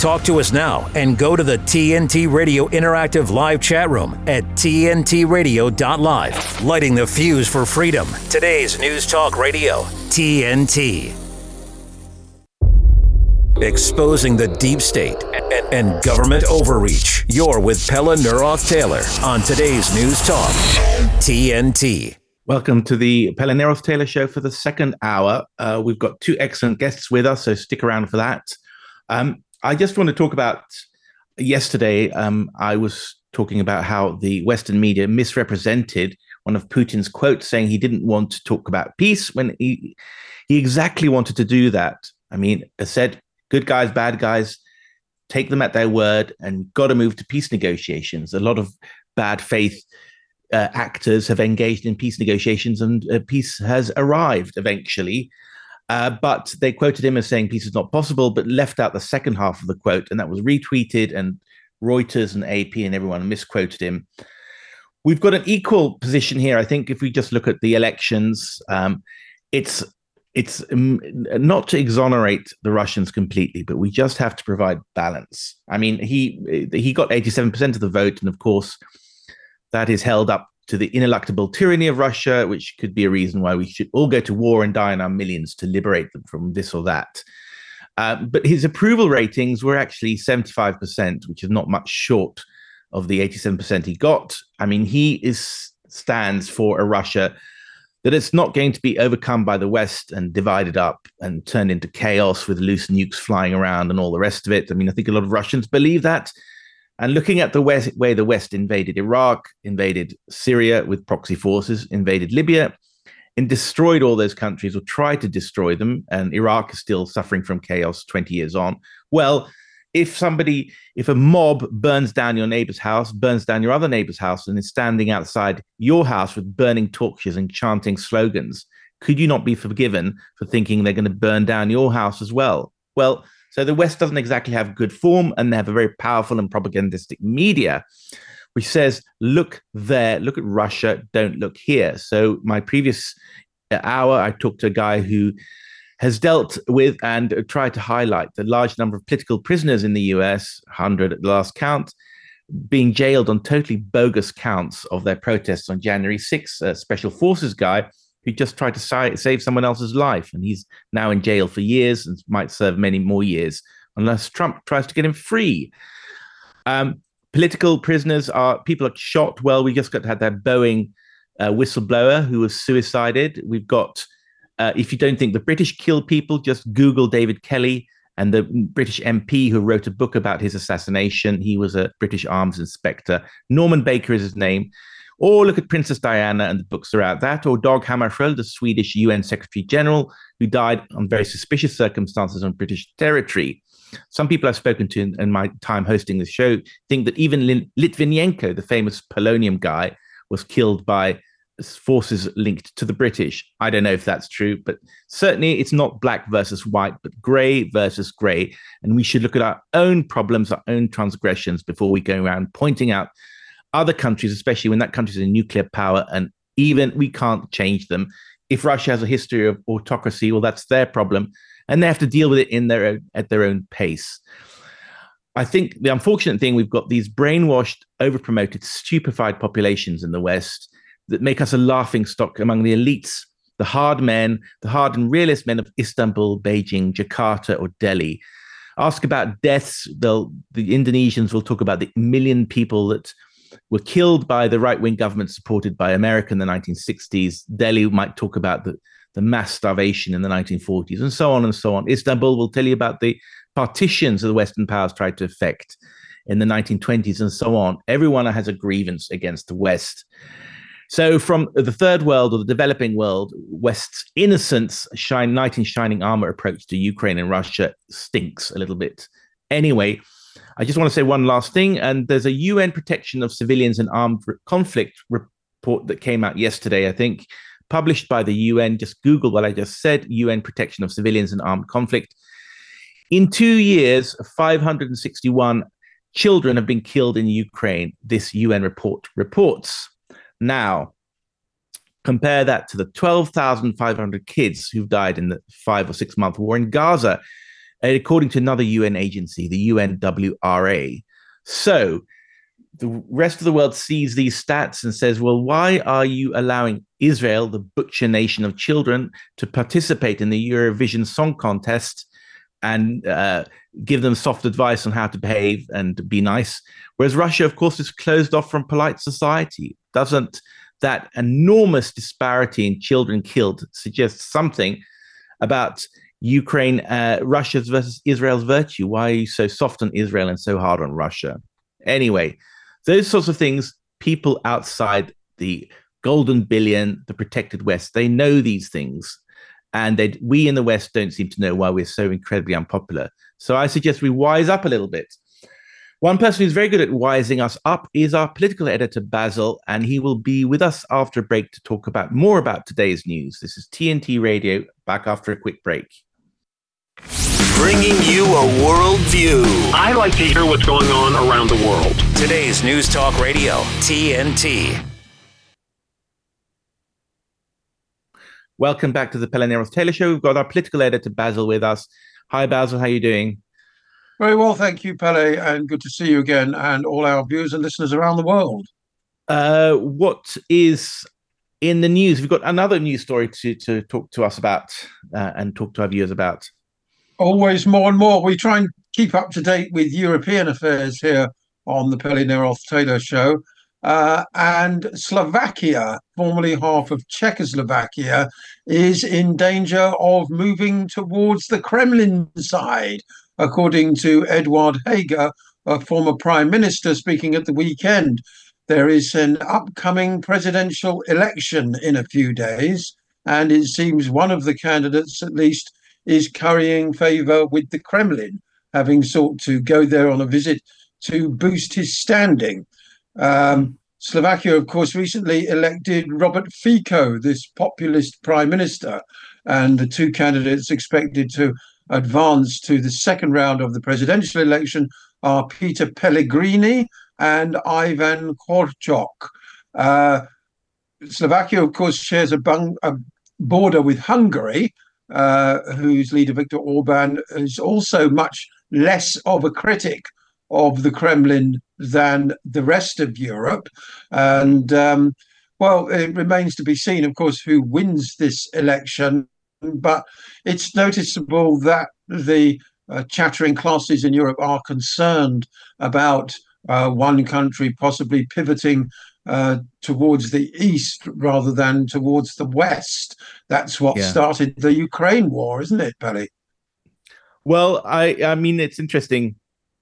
Talk to us now and go to the TNT Radio Interactive Live chat room at tntradio.live. Lighting the fuse for freedom. Today's News Talk Radio, TNT. Exposing the deep state and government overreach. You're with Pella Neroth-Taylor on today's News Talk, TNT. Welcome to the Pella Neroth-Taylor Show for the second hour. We've got two excellent guests with us, so stick around for that. I just want to talk about yesterday. I was talking about how the Western media misrepresented one of Putin's quotes, saying he didn't want to talk about peace when he exactly wanted to do that. I mean, I said, good guys, bad guys, take them at their word and got to move to peace negotiations. A lot of bad faith actors have engaged in peace negotiations, and peace has arrived eventually. But they quoted him as saying peace is not possible, but left out the second half of the quote, and that was retweeted, and Reuters and AP and everyone misquoted him. We've got an equal position here. I think if we just look at the elections, it's not to exonerate the Russians completely, but we just have to provide balance. I mean, he got 87% of the vote, and of course, that is held up to the ineluctable tyranny of Russia, which could be a reason why we should all go to war and die in our millions to liberate them from this or that. But his approval ratings were actually 75%, which is not much short of the 87% he got. I mean, he stands for a Russia that it's not going to be overcome by the West and divided up and turned into chaos with loose nukes flying around and all the rest of it. I mean, I think a lot of Russians believe that. And looking at the way the West invaded Iraq, invaded Syria with proxy forces, invaded Libya, and destroyed all those countries or tried to destroy them, and Iraq is still suffering from chaos 20 years on. Well, if a mob burns down your neighbor's house, burns down your other neighbor's house, and is standing outside your house with burning torches and chanting slogans, could you not be forgiven for thinking they're going to burn down your house as well? Well, so the West doesn't exactly have good form, and they have a very powerful and propagandistic media, which says, look there, look at Russia, don't look here. So my previous hour, I talked to a guy who has dealt with and tried to highlight the large number of political prisoners in the US, 100 at the last count, being jailed on totally bogus counts of their protests on January 6th, a special forces guy who just tried to save someone else's life. And he's now in jail for years and might serve many more years unless Trump tries to get him free. Political prisoners people are shot. Well, we just had that Boeing whistleblower who was suicided. We've got, if you don't think the British kill people, just Google David Kelly and the British MP who wrote a book about his assassination. He was a British arms inspector. Norman Baker is his name. Or look at Princess Diana, and the books are out. That, or Dag Hammarskjöld, the Swedish UN Secretary General, who died on very suspicious circumstances on British territory. Some people I've spoken to in my time hosting this show think that even Litvinenko, the famous polonium guy, was killed by forces linked to the British. I don't know if that's true, but certainly it's not black versus white, but grey versus grey. And we should look at our own problems, our own transgressions before we go around pointing out other countries, especially when that country is a nuclear power, and even we can't change them. If Russia has a history of autocracy, well, that's their problem, and they have to deal with it at their own pace. I think the unfortunate thing, we've got these brainwashed, overpromoted, stupefied populations in the West that make us a laughing stock among the elites, the hard men, the hard and realist men of Istanbul, Beijing, Jakarta, or Delhi. Ask about deaths. The Indonesians will talk about the million people that were killed by the right-wing government supported by America in the 1960s. Delhi might talk about the mass starvation in the 1940s, and so on and so on. Istanbul will tell you about the partitions that the Western powers tried to effect in the 1920s, and so on. Everyone has a grievance against the West. So from the third world or the developing world, West's innocence, knight in shining armor approach to Ukraine and Russia stinks a little bit. Anyway, I just want to say one last thing, and there's a UN protection of civilians in armed conflict report that came out yesterday, I think, published by the UN. Just Google what I just said, UN protection of civilians in armed conflict. In 2 years, 561 children have been killed in Ukraine, this UN report reports. Now, compare that to the 12,500 kids who've died in the 5 or 6 month war in Gaza. according to another UN agency, the UNWRA. So the rest of the world sees these stats and says, well, why are you allowing Israel, the butcher nation of children, to participate in the Eurovision Song Contest and give them soft advice on how to behave and be nice? Whereas Russia, of course, is closed off from polite society. Doesn't that enormous disparity in children killed suggest something about Ukraine, Russia's versus Israel's virtue? Why are you so soft on Israel and so hard on Russia? Anyway, those sorts of things, people outside the golden billion, the protected West, they know these things. And we in the West don't seem to know why we're so incredibly unpopular. So I suggest we wise up a little bit. One person who's very good at wising us up is our political editor, Basil, and he will be with us after a break to talk about more about today's news. This is TNT Radio, back after a quick break. Bringing you a world view. I like to hear what's going on around the world. Today's News Talk Radio, TNT. Welcome back to the Pele Neros-Taylor Show. We've got our political editor, Basil, with us. Hi, Basil. How are you doing? Very well, thank you, Pele, and good to see you again and all our viewers and listeners around the world. What is in the news? We've got another news story to talk to us about and talk to our viewers about. Always more and more. We try and keep up to date with European affairs here on the Pele Neros-Taylor Show. And Slovakia, formerly half of Czechoslovakia, is in danger of moving towards the Kremlin side, according to Eduard Heger, a former prime minister, speaking at the weekend. There is an upcoming presidential election in a few days, and it seems one of the candidates, at least, is currying favor with the Kremlin, having sought to go there on a visit to boost his standing. Slovakia, of course, recently elected Robert Fico, this populist prime minister, and the two candidates expected to advance to the second round of the presidential election are Peter Pellegrini and Ivan Korchok. Slovakia, of course, shares a border with Hungary, whose leader Viktor Orban is also much less of a critic of the Kremlin than the rest of Europe. And, well, it remains to be seen, of course, who wins this election. But it's noticeable that the chattering classes in Europe are concerned about one country possibly pivoting towards the east rather than towards the west. That's what started the Ukraine war, isn't it, Pele? Well, I mean, it's interesting.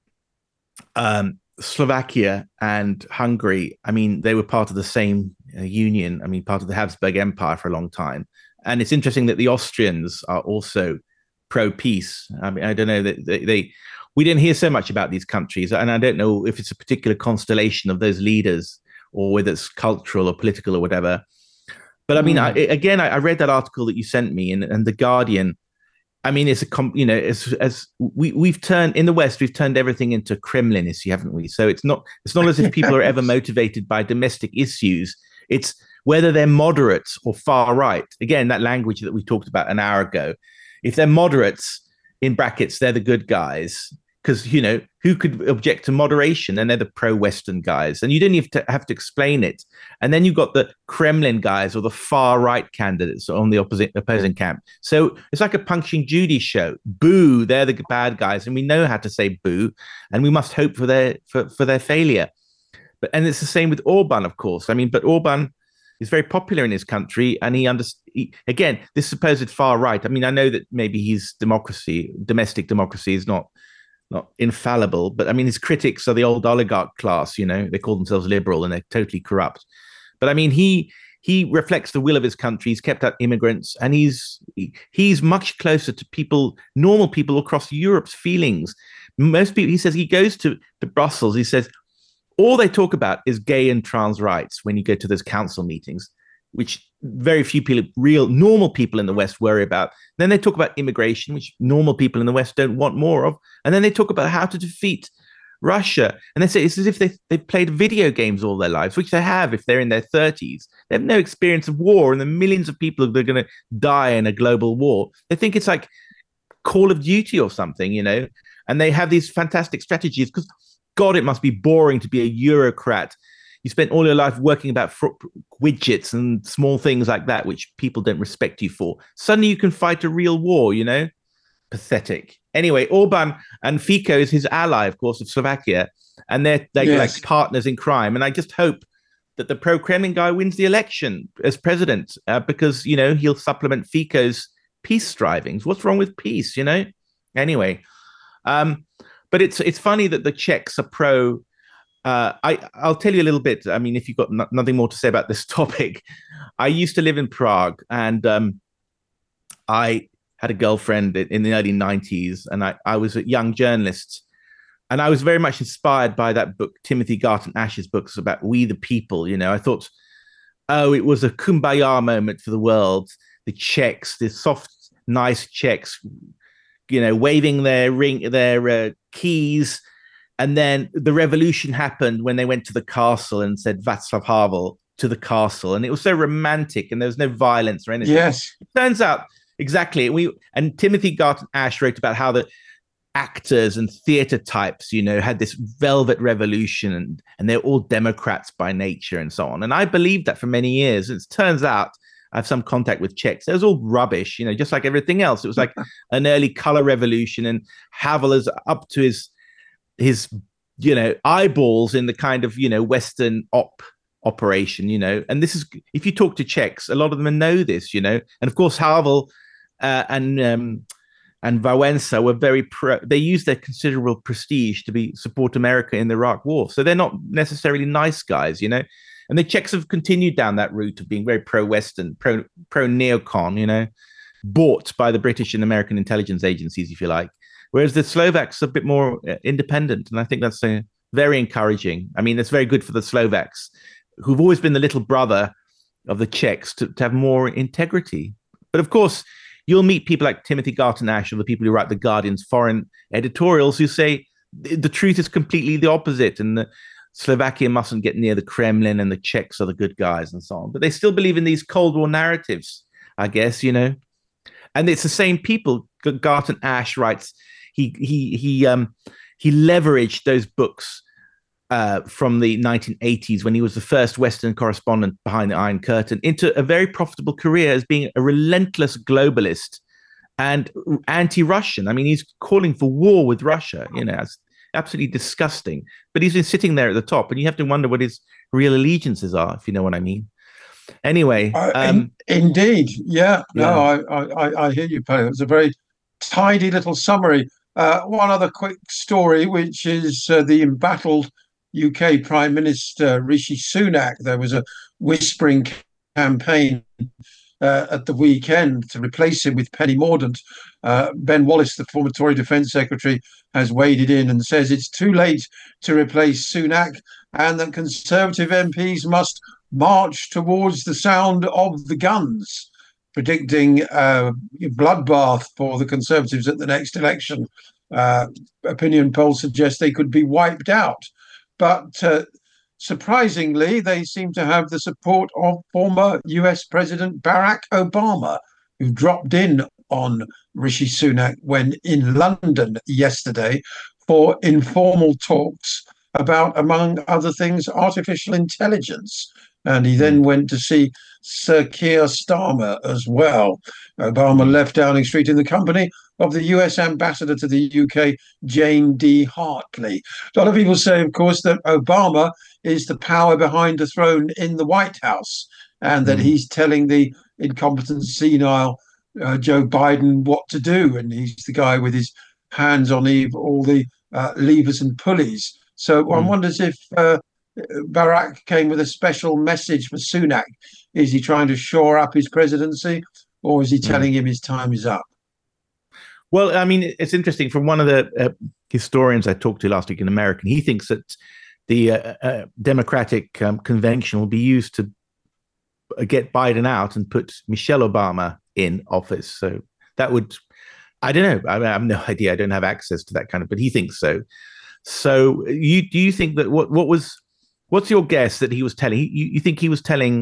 Slovakia and Hungary, I mean, they were part of the same union. I mean, part of the Habsburg Empire for a long time. And it's interesting that the Austrians are also pro-peace. I mean, I don't know that we didn't hear so much about these countries, and I don't know if it's a particular constellation of those leaders or whether it's cultural or political or whatever. But I mean, I read that article that you sent me, and The Guardian. I mean, it's we've turned in the West, we've turned everything into Kremlin issue, haven't we? So it's not as if people are ever motivated by domestic issues. It's whether they're moderates or far right. Again, that language that we talked about an hour ago. If they're moderates, in brackets, they're the good guys. Because, you know, who could object to moderation? And they're the pro-Western guys. And you didn't even have to explain it. And then you've got the Kremlin guys or the far-right candidates on the opposing camp. So it's like a Punching Judy show. Boo, they're the bad guys. And we know how to say boo. And we must hope for their failure. And it's the same with Orban, of course. I mean, but Orban is very popular in his country. And again, this supposed far-right. I mean, I know that maybe his domestic democracy is not infallible, but I mean, his critics are the old oligarch class, you know, they call themselves liberal and they're totally corrupt. But I mean, he reflects the will of his country. He's kept out immigrants, and he's much closer to normal people across Europe's feelings. Most people, he says, he goes to Brussels, he says, all they talk about is gay and trans rights when you go to those council meetings, which very few people, real normal people in the West worry about. Then they talk about immigration, which normal people in the West don't want more of. And then they talk about how to defeat Russia. And they say it's as if they've played video games all their lives, which they have if they're in their 30s. They have no experience of war and the millions of people that are going to die in a global war. They think it's like Call of Duty or something, and they have these fantastic strategies because, God, it must be boring to be a bureaucrat. You spent all your life working about widgets and small things like that, which people don't respect you for. Suddenly you can fight a real war, Pathetic. Anyway, Orban and Fico is his ally, of course, of Slovakia, and they're like partners in crime. And I just hope that the pro-Kremlin guy wins the election as president because, he'll supplement Fico's peace strivings. What's wrong with peace, Anyway, but it's funny that the Czechs are pro. I'll tell you a little bit. I mean, if you've got nothing more to say about this topic, I used to live in Prague, and I had a girlfriend in the early 90s, and I was a young journalist, and I was very much inspired by that book, Timothy Garton Ash's books about We the People. I thought, it was a kumbaya moment for the world. The Czechs, the soft, nice Czechs, waving their keys. And then the revolution happened when they went to the castle and said Václav Havel to the castle. And it was so romantic and there was no violence or anything. Yes. It turns out, exactly. And Timothy Garton Ash wrote about how the actors and theater types, had this velvet revolution and they're all Democrats by nature and so on. And I believed that for many years. And it turns out I have some contact with Czechs. It was all rubbish, just like everything else. It was like an early color revolution, and Havel is up to his eyeballs in the kind of Western operation, and this is, if you talk to Czechs, a lot of them know this, and of course Havel and Wałęsa were very they used their considerable prestige to support America in the Iraq War, so they're not necessarily nice guys, and the Czechs have continued down that route of being very pro-Western, pro-neocon, bought by the British and American intelligence agencies, if you like. Whereas the Slovaks are a bit more independent. And I think that's very encouraging. I mean, it's very good for the Slovaks, who've always been the little brother of the Czechs, to have more integrity. But of course, you'll meet people like Timothy Garton Ash, or the people who write the Guardian's foreign editorials, who say the truth is completely the opposite. And Slovakia mustn't get near the Kremlin and the Czechs are the good guys and so on. But they still believe in these Cold War narratives, I guess, And it's the same people. Garton Ash writes, he leveraged those books from the 1980s, when he was the first Western correspondent behind the Iron Curtain, into a very profitable career as being a relentless globalist and anti-Russian. I mean, he's calling for war with Russia. It's absolutely disgusting. But he's been sitting there at the top, and you have to wonder what his real allegiances are, if you know what I mean. Anyway, indeed, yeah. No, I hear you, Pele. It's a very tidy little summary. One other quick story, which is the embattled UK Prime Minister Rishi Sunak. There was a whispering campaign at the weekend to replace him with Penny Mordaunt. Ben Wallace, the former Tory Defence Secretary, has waded in and says it's too late to replace Sunak, and that Conservative MPs must march towards the sound of the guns, predicting a bloodbath for the Conservatives at the next election. Opinion polls suggest they could be wiped out. But surprisingly, they seem to have the support of former US President Barack Obama, who dropped in on Rishi Sunak when in London yesterday for informal talks about, among other things, artificial intelligence. And he then went to see Sir Keir Starmer as well. Obama left Downing Street in the company of the US ambassador to the UK, Jane D. Hartley. A lot of people say, of course, that Obama is the power behind the throne in the White House, and that he's telling the incompetent, senile Joe Biden what to do. And he's the guy with his hands on all the levers and pulleys. So one wonders if Barack came with a special message for Sunak. Is he trying to shore up his presidency, or is he telling him his time is up? Well, I mean, it's interesting. From one of the historians I talked to last week in America, he thinks that the Democratic convention will be used to get Biden out and put Michelle Obama in office. So that would, I don't know. I have no idea. I don't have access to that kind of, but he thinks so. So do you think that what's your guess that he was telling? You think he was telling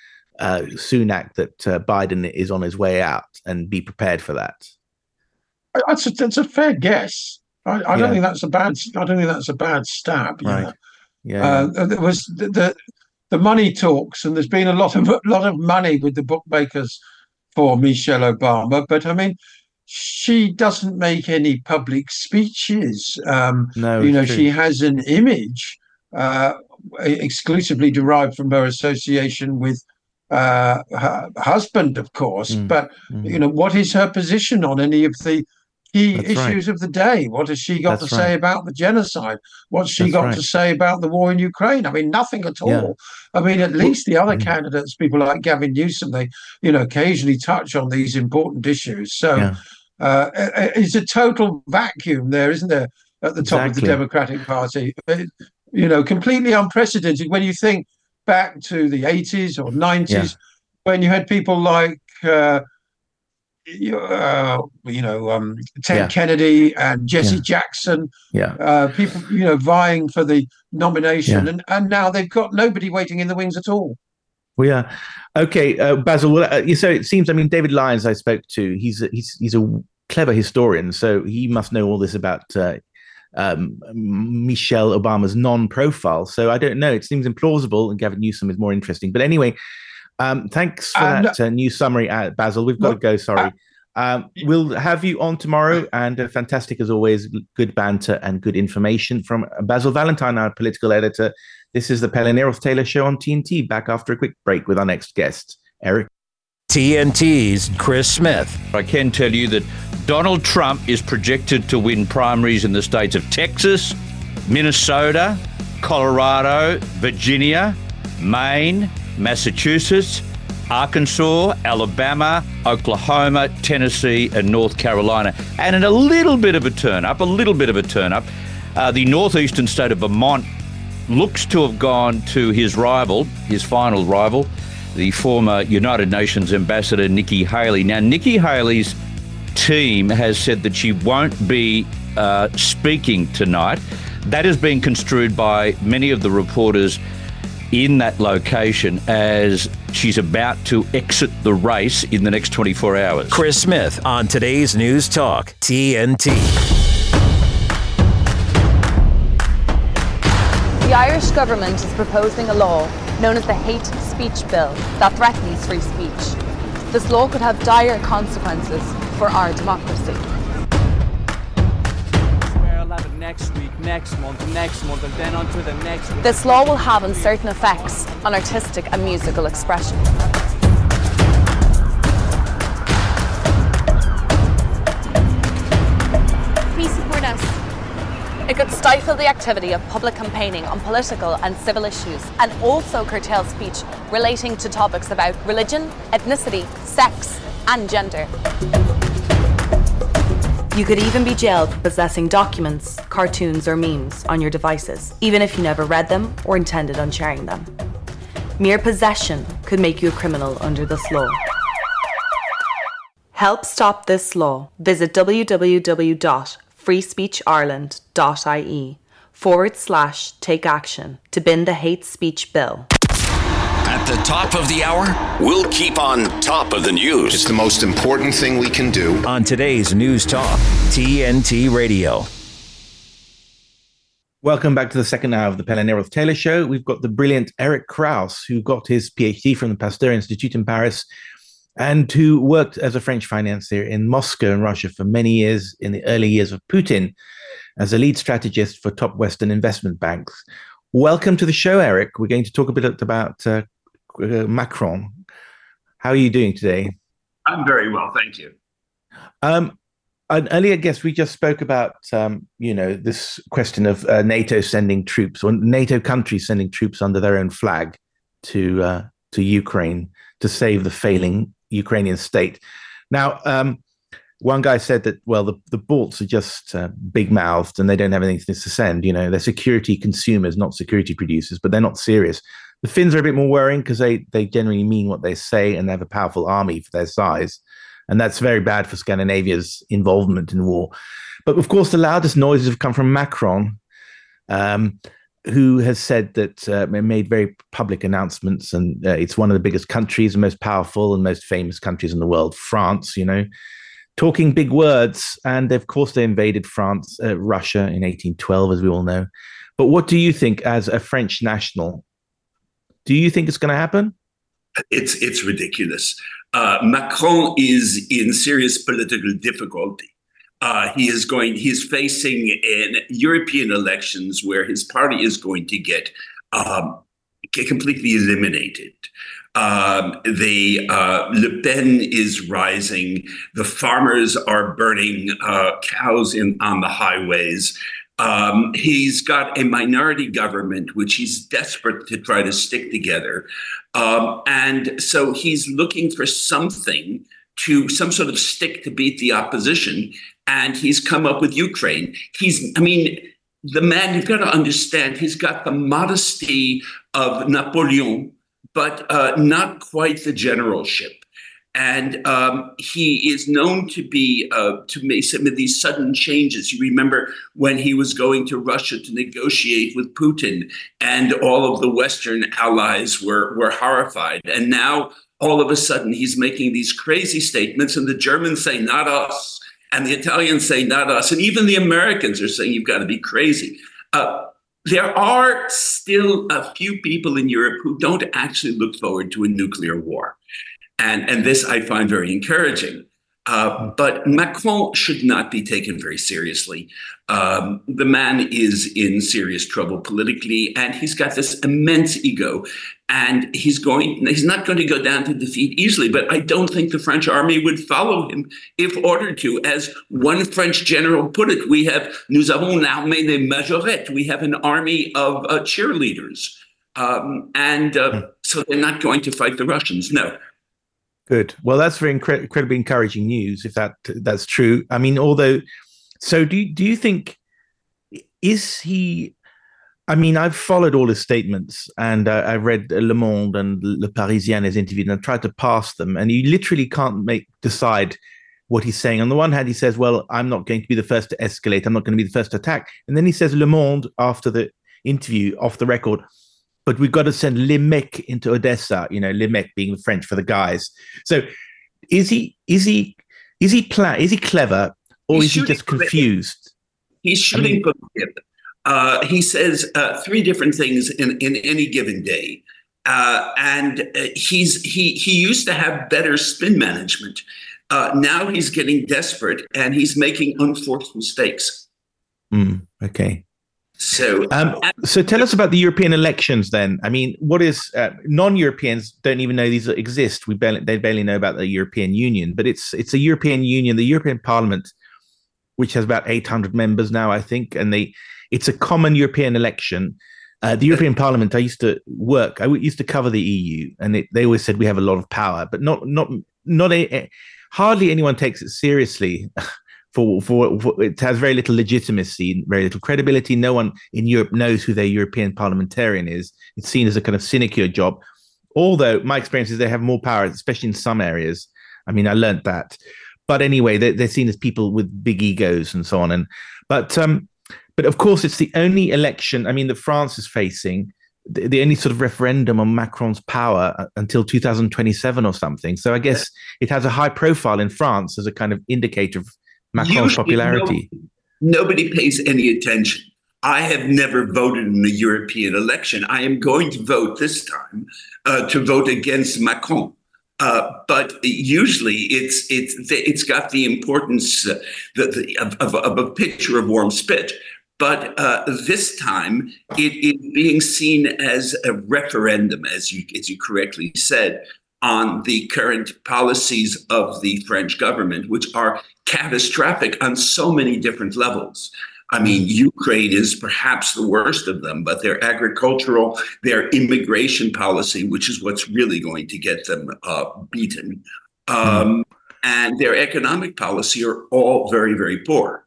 Sunak that Biden is on his way out, and be prepared for that? That's a fair guess. I don't think that's a bad. I don't think that's a bad stab. Right. Yeah. There was the money talks, and there's been a lot of money with the bookmakers for Michelle Obama. But I mean, she doesn't make any public speeches. No, You know, true. she has an image exclusively derived from her association with her husband, of course. But you know, what is her position on any of the key That's issues of the day? What has she got That's to say right. about the genocide? What's she That's got right. to say about the war in Ukraine? I mean, nothing at all. Yeah. I mean, at least the other candidates, people like Gavin Newsom, they, you know, occasionally touch on these important issues. So Yeah. it's a total vacuum there, isn't there, at the top of the Exactly. Democratic Party? You know, completely unprecedented when you think back to the 80s or 90s, when you had people like Ted Kennedy and Jesse Jackson, people, you know, vying for the nomination, and now they've got nobody waiting in the wings at all. Well, yeah. Okay, Basil. So it seems. I mean, David Lyons, I spoke to. He's a clever historian, so he must know all this about Michelle Obama's non-profile. So I don't know. It seems implausible, and Gavin Newsom is more interesting. But anyway, thanks for that new summary, Basil. We've got to go. Sorry. We'll have you on tomorrow, and fantastic as always. Good banter and good information from Basil Valentine, our political editor. This is the Pele Neroth-Taylor Show on TNT. Back after a quick break with our next guest, Eric. TNT's Chris Smith. I can tell you that Donald Trump is projected to win primaries in the states of Texas, Minnesota, Colorado, Virginia, Maine, Massachusetts, Arkansas, Alabama, Oklahoma, Tennessee, and North Carolina. And in a little bit of a turn up, the northeastern state of Vermont looks to have gone to his final rival, the former United Nations ambassador, Nikki Haley. Now, Nikki Haley's team has said that she won't be speaking tonight. That is being construed by many of the reporters in that location as she's about to exit the race in the next 24 hours. Chris Smith on today's News Talk, TNT. The Irish government is proposing a law known as the Hate Speech Bill that threatens free speech. This law could have dire consequences for our democracy. Next week, next month, and then on to the next week. This law will have uncertain effects on artistic and musical expression. Please support us. It could stifle the activity of public campaigning on political and civil issues, and also curtail speech relating to topics about religion, ethnicity, sex, and gender. You could even be jailed for possessing documents, cartoons, or memes on your devices, even if you never read them or intended on sharing them. Mere possession could make you a criminal under this law. Help stop this law. Visit www.freespeechireland.ie/take action to bin the hate speech bill. At the top of the hour, we'll keep on top of the news. It's the most important thing we can do. On today's News Talk, TNT Radio. Welcome back to the second hour of the Pele Neroth-Taylor Show. We've got the brilliant Eric Kraus, who got his PhD from the Pasteur Institute in Paris and who worked as a French financier in Moscow and Russia for many years in the early years of Putin as a lead strategist for top Western investment banks. Welcome to the show, Eric. We're going to talk a bit about Macron. How are you doing today? I'm very well, thank you. An earlier guest, we just spoke about, this question of NATO sending troops, or NATO countries sending troops under their own flag to Ukraine to save the failing Ukrainian state. Now, one guy said that, well, the Balts are just big-mouthed and they don't have anything to send. You know, they're security consumers, not security producers, but they're not serious. The Finns are a bit more worrying because they generally mean what they say and they have a powerful army for their size. And that's very bad for Scandinavia's involvement in war. But of course, the loudest noises have come from Macron, who has said that, made very public announcements, and it's one of the biggest countries, the most powerful and most famous countries in the world, France, talking big words. And of course, they invaded Russia in 1812, as we all know. But what do you think as a French national? Do you think it's going to happen? It's ridiculous. Macron is in serious political difficulty. He's facing in European elections where his party is going to get completely eliminated. Le Pen is rising. The farmers are burning cows on the highways. He's got a minority government, which he's desperate to try to stick together. And so he's looking for some sort of stick to beat the opposition. And he's come up with Ukraine. The man, you've got to understand, he's got the modesty of Napoleon, but not quite the generalship. And he is known to make some of these sudden changes. You remember when he was going to Russia to negotiate with Putin, and all of the Western allies were horrified. And now all of a sudden he's making these crazy statements, and the Germans say, not us. And the Italians say, not us. And even the Americans are saying, you've got to be crazy. There are still a few people in Europe who don't actually look forward to a nuclear war. And this I find very encouraging. But Macron should not be taken very seriously. The man is in serious trouble politically, and he's got this immense ego. And he's not going to go down to defeat easily. But I don't think the French army would follow him if ordered to. As one French general put it, nous avons une armée de majorettes. We have an army of cheerleaders. So they're not going to fight the Russians, no. Good. Well, that's very incredibly encouraging news, if that's true. I mean, so do you think, is he, I mean, I've followed all his statements, and I've read Le Monde and Le Parisien is interviewed, and I've tried to pass them, and you literally can't decide what he's saying. On the one hand, he says, well, I'm not going to be the first to escalate. I'm not going to be the first to attack. And then he says, Le Monde, after the interview, off the record, but we've got to send Les Mecs into Odessa, Les Mecs being French for the guys. So is he clever, or is he just confused? He's shooting from the hip. He says three different things in any given day. And he used to have better spin management. Now he's getting desperate, and he's making unforced mistakes. Okay. So tell us about the European elections then. I mean, what is non-Europeans don't even know these exist. They barely know about the European Union, but it's a European Union, the European Parliament, which has about 800 members now, I think, and it's a common European election. The European Parliament, I used to cover the EU, and they always said we have a lot of power, but hardly anyone takes it seriously. For it has very little legitimacy, very little credibility. No one in Europe knows who their European parliamentarian is. It's seen as a kind of sinecure job. Although my experience is they have more power, especially in some areas. I mean, I learned that. But anyway, they're seen as people with big egos and so on. But of course, it's the only election, I mean, that France is facing, the only sort of referendum on Macron's power until 2027 or something. So I guess it has a high profile in France as a kind of indicator of Macron's popularity. Nobody pays any attention. I have never voted in a European election. I am going to vote this time to vote against Macron. But usually it's got the importance of a pitcher of warm spit. But this time it is being seen as a referendum, as you correctly said, on the current policies of the French government, which are catastrophic on so many different levels. I mean, Ukraine is perhaps the worst of them, but their agricultural, their immigration policy, which is what's really going to get them beaten, and their economic policy are all very, very poor.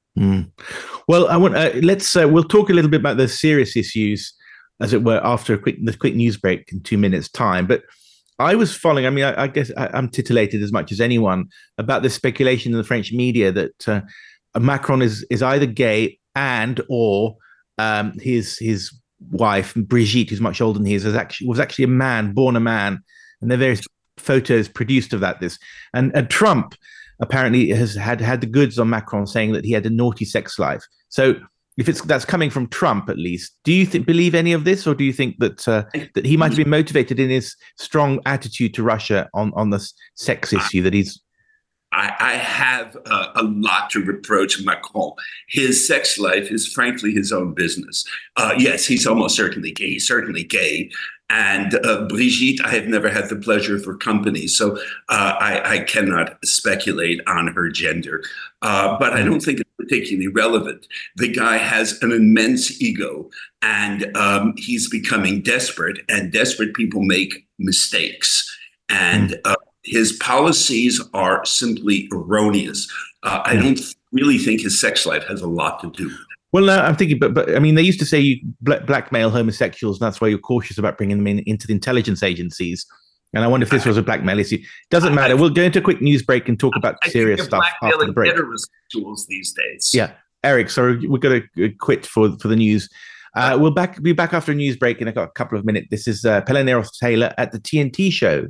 Well, I want we'll talk a little bit about the serious issues, as it were, after the quick news break in 2 minutes' time. But I was following, I mean, I guess I'm titillated as much as anyone about the speculation in the French media that Macron is either gay or his wife, Brigitte, who's much older than he is, was actually born a man. And there are various photos produced of that. And Trump apparently has had the goods on Macron, saying that he had a naughty sex life. So if that's coming from Trump, at least, do you believe any of this, or do you think that that he might have been motivated in his strong attitude to Russia on the sex issue that he's? I have a lot to reproach Macron. His sex life is frankly his own business. Yes, he's almost certainly gay. He's certainly gay. And Brigitte, I have never had the pleasure of her company, so I cannot speculate on her gender. But I don't think it's particularly relevant. The guy has an immense ego, and he's becoming desperate, and desperate people make mistakes. And his policies are simply erroneous. I don't really think his sex life has a lot to do with it. Well, no, I'm thinking, but I mean, they used to say you blackmail homosexuals, and that's why you're cautious about bringing them into the intelligence agencies. And I wonder if this was a blackmail issue. Doesn't matter. We'll go into a quick news break and talk about serious stuff after the break. Heterosexuals these days. Yeah, Eric. Sorry, we're going to quit for the news. We'll be back after a news break in a couple of minutes. This is Pelle Neroth-Taylor at the TNT show.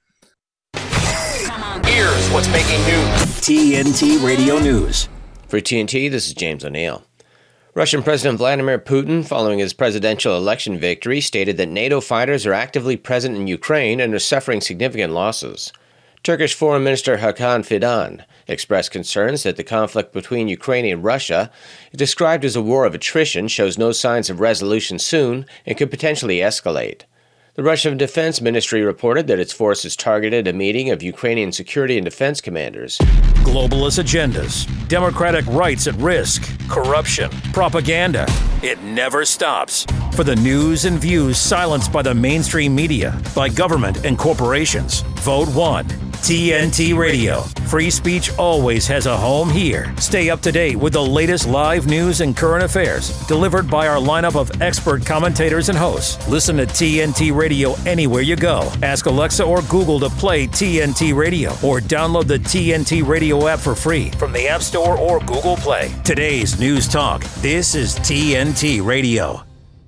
Here's what's making news. TNT Radio News. For TNT, this is James O'Neill. Russian President Vladimir Putin, following his presidential election victory, stated that NATO fighters are actively present in Ukraine and are suffering significant losses. Turkish Foreign Minister Hakan Fidan expressed concerns that the conflict between Ukraine and Russia, described as a war of attrition, shows no signs of resolution soon and could potentially escalate. The Russian Defense Ministry reported that its forces targeted a meeting of Ukrainian security and defense commanders. Globalist agendas, democratic rights at risk, corruption, propaganda. It never stops. For the news and views silenced by the mainstream media, by government and corporations, vote 1. TNT Radio. Free speech always has a home here. Stay up to date with the latest live news and current affairs, delivered by our lineup of expert commentators and hosts. Listen to TNT Radio anywhere you go. Ask Alexa or Google to play TNT Radio, or download the TNT Radio app for free from the App Store or Google Play. Today's News Talk. This is TNT Radio.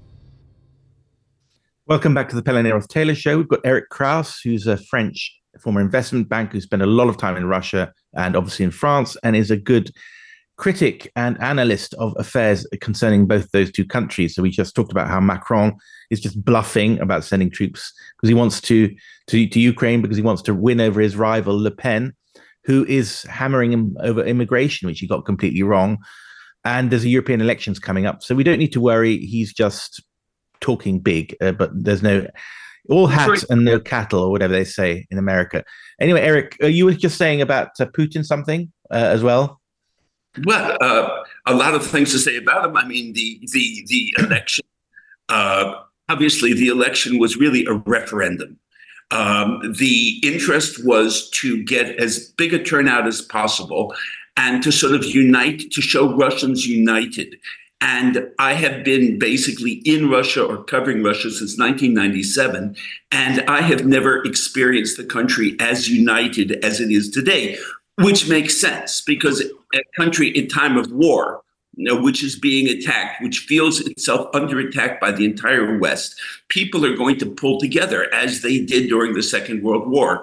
Welcome back to the Pelle Neroth-Taylor show. We've got Eric Kraus, who's a French former investment banker who spent a lot of time in Russia and obviously in France, and is a good critic and analyst of affairs concerning both those two countries. So we just talked about how Macron is just bluffing about sending troops because he wants to Ukraine, because he wants to win over his rival Le Pen, who is hammering him over immigration, which he got completely wrong. And there's a European elections coming up. So we don't need to worry. He's just talking big, but there's no... all hats and no cattle, or whatever they say in America. Anyway, Eric, you were just saying about Putin something as well? Well, a lot of things to say about him. I mean, the election, obviously the election was really a referendum. The interest was to get as big a turnout as possible and to sort of unite, to show Russians united. And I have been basically in Russia or covering Russia since 1997, and I have never experienced the country as united as it is today, which makes sense because a country in time of war, which is being attacked, which feels itself under attack by the entire West, people are going to pull together as they did during the Second World War.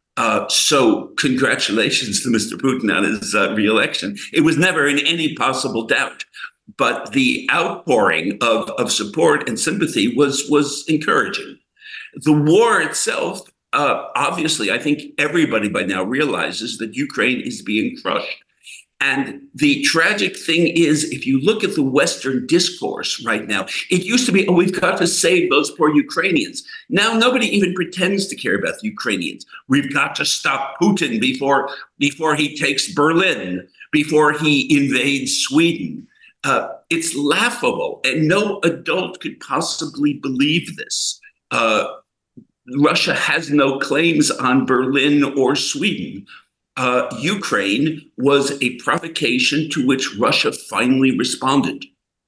So congratulations to Mr. Putin on his re-election. It was never in any possible doubt. But the outpouring of support and sympathy was encouraging. The war itself, obviously, I think everybody by now realizes that Ukraine is being crushed. And the tragic thing is, if you look at the Western discourse right now, it used to be, oh, we've got to save those poor Ukrainians. Now nobody even pretends to care about the Ukrainians. We've got to stop Putin before he takes Berlin, before he invades Sweden. It's laughable, and no adult could possibly believe this. Russia has no claims on Berlin or Sweden. Ukraine was a provocation to which Russia finally responded.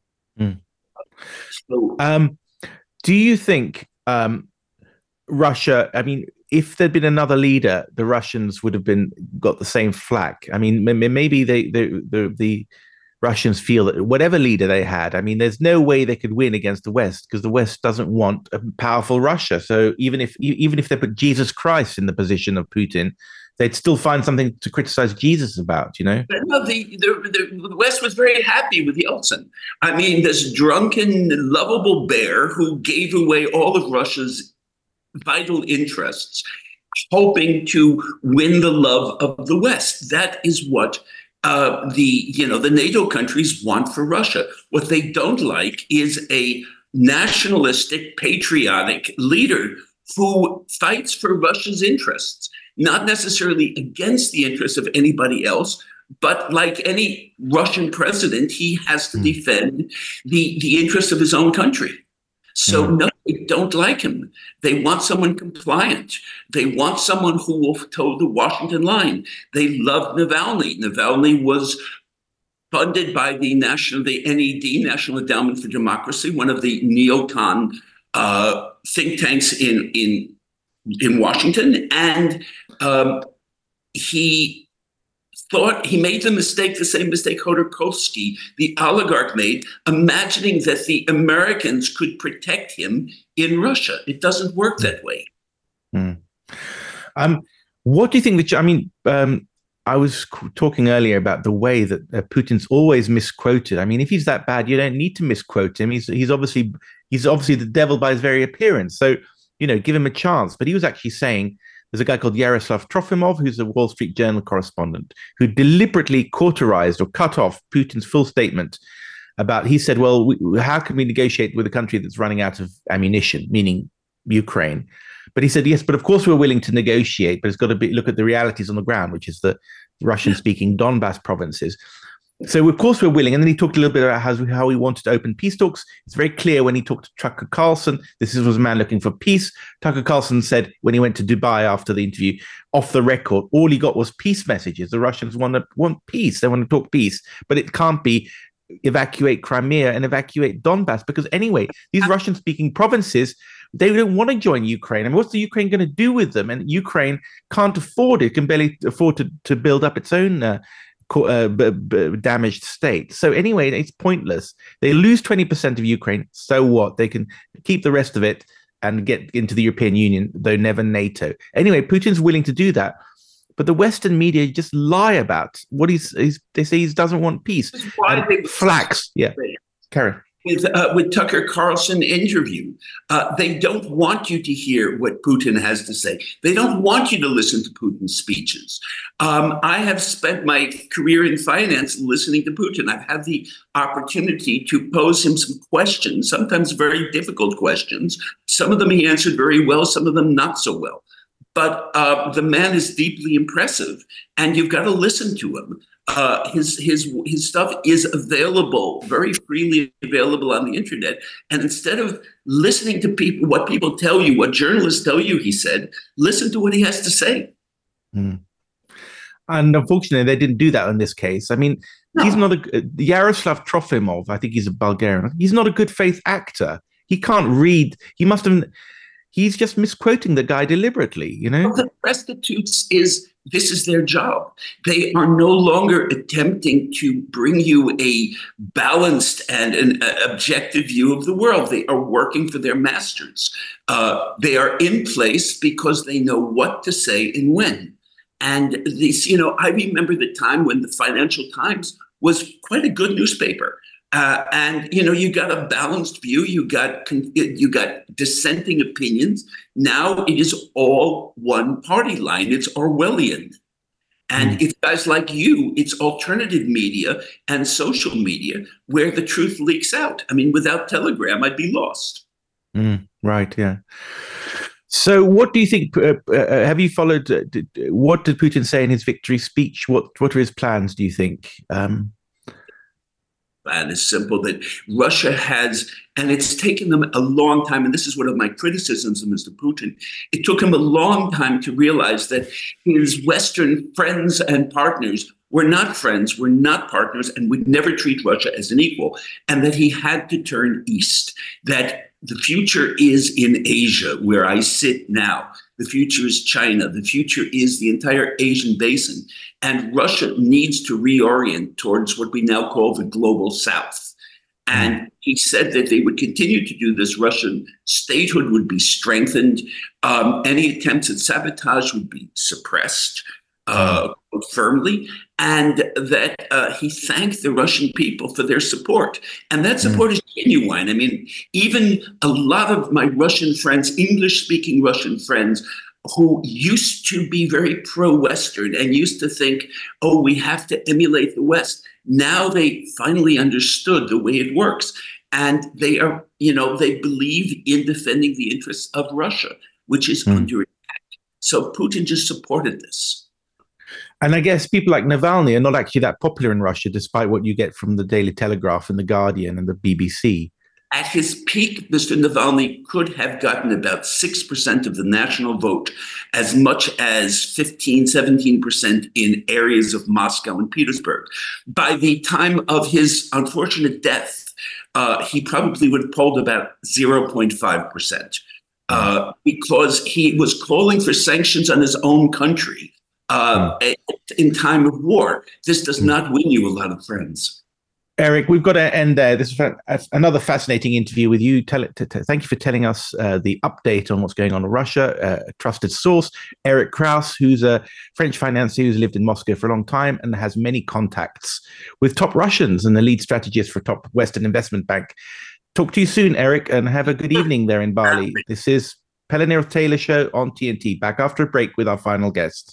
So, do you think Russia, I mean, if there'd been another leader, the Russians would have got the same flack? I mean, maybe the Russians feel that whatever leader they had, I mean, there's no way they could win against the West because the West doesn't want a powerful Russia. So even if they put Jesus Christ in the position of Putin, they'd still find something to criticize Jesus about, you know? But no, the West was very happy with Yeltsin. I mean, this drunken, lovable bear who gave away all of Russia's vital interests, hoping to win the love of the West. That is what the NATO countries want for Russia. What they don't like is a nationalistic, patriotic leader who fights for Russia's interests, not necessarily against the interests of anybody else, but like any Russian president, he has to defend the interests of his own country. So no, they don't like him. They want someone compliant. They want someone who will toe the Washington line. They love Navalny. Navalny was funded by the NED, National Endowment for Democracy, one of the neocon think tanks in Washington, and he thought he made the same mistake Khodorkovsky, the oligarch, made, imagining that the Americans could protect him in Russia. It doesn't work that way. What do you think I was talking earlier about the way that Putin's always misquoted. I mean, if he's that bad, you don't need to misquote him. He's obviously the devil by his very appearance. So, give him a chance. But he was actually saying, there's a guy called Yaroslav Trofimov, who's a Wall Street Journal correspondent, who deliberately cauterized or cut off Putin's full statement about, he said, well, how can we negotiate with a country that's running out of ammunition, meaning Ukraine? But he said, yes, but of course we're willing to negotiate, but it's got to look at the realities on the ground, which is the Russian-speaking Donbass provinces. So of course we're willing. And then he talked a little bit about how he wanted to open peace talks. It's very clear when he talked to Tucker Carlson, this was a man looking for peace. Tucker Carlson said when he went to Dubai after the interview, off the record, all he got was peace messages. The Russians want peace. They want to talk peace, but it can't be evacuate Crimea and evacuate Donbass, because anyway, these Russian-speaking provinces, they don't want to join Ukraine. I mean, what's the Ukraine going to do with them? And Ukraine can't afford it, can barely afford to build up its own damaged state. So anyway, it's pointless. They lose 20% of Ukraine. So what? They can keep the rest of it and get into the European Union, though never NATO. Anyway, Putin's willing to do that. But the Western media just lie about what they say he doesn't want peace. Flax. Yeah. Karen. With Tucker Carlson interview, they don't want you to hear what Putin has to say. They don't want you to listen to Putin's speeches. I have spent my career in finance listening to Putin. I've had the opportunity to pose him some questions, sometimes very difficult questions. Some of them he answered very well, some of them not so well. But the man is deeply impressive, and you've got to listen to him. His stuff is available, very freely available on the internet. And instead of listening to what people tell you, what journalists tell you, he said, listen to what he has to say. And unfortunately, they didn't do that in this case. I mean, he's not Yaroslav Trofimov, I think he's a Bulgarian. He's not a good faith actor. He can't read. He's just misquoting the guy deliberately, Well, the prostitutes this is their job. They are no longer attempting to bring you a balanced and an objective view of the world. They are working for their masters. They are in place because they know what to say and when. And I remember the time when the Financial Times was quite a good newspaper. And you got a balanced view. You got dissenting opinions. Now it is all one party line. It's Orwellian, and it's guys like you. It's alternative media and social media where the truth leaks out. I mean, without Telegram, I'd be lost. Right. Yeah. So, what do you think? Have you followed? What did Putin say in his victory speech? What are his plans? Do you think? Plan is simple, that Russia has, and it's taken them a long time, and this is one of my criticisms of Mr. Putin, it took him a long time to realize that his Western friends and partners were not friends, were not partners, and would never treat Russia as an equal, and that he had to turn east, that the future is in Asia, where I sit now. The future is China. The future is the entire Asian basin. And Russia needs to reorient towards what we now call the global South. And he said that they would continue to do this. Russian statehood would be strengthened. Any attempts at sabotage would be suppressed. firmly, and that he thanked the Russian people for their support. And that support is genuine. I mean, even a lot of my Russian friends, English-speaking Russian friends, who used to be very pro-Western and used to think, oh, we have to emulate the West. Now they finally understood the way it works. And they are, they believe in defending the interests of Russia, which is under attack. So Putin just supported this. And I guess people like Navalny are not actually that popular in Russia, despite what you get from the Daily Telegraph and the Guardian and the BBC. At his peak, Mr. Navalny could have gotten about 6% of the national vote, as much as 15, 17% in areas of Moscow and Petersburg. By the time of his unfortunate death, he probably would have polled about 0.5%, because he was calling for sanctions on his own country in time of war. This does not win you a lot of friends. Eric, we've got to end there. This is another fascinating interview with you. Thank you for telling us the update on what's going on in Russia. A trusted source, Eric Kraus, who's a French financier who's lived in Moscow for a long time and has many contacts with top Russians and the lead strategist for top Western investment bank. Talk to you soon, Eric, and have a good evening there in Bali. This is Pelle Neroth-Taylor Show on TNT. Back after a break with our final guest.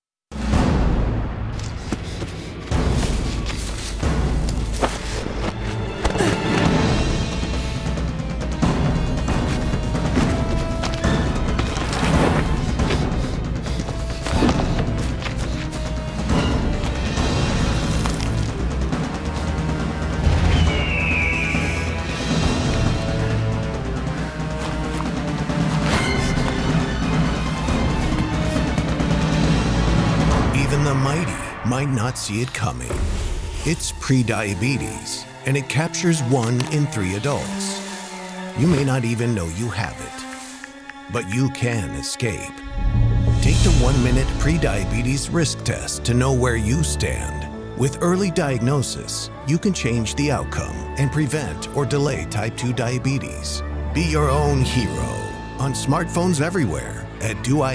Might not see it coming. It's prediabetes, and it captures 1 in 3 adults. You may not even know you have it, but you can escape. Take the 1-minute prediabetes risk test to know where you stand. With early diagnosis, you can change the outcome and prevent or delay type 2 diabetes. Be your own hero on smartphones everywhere at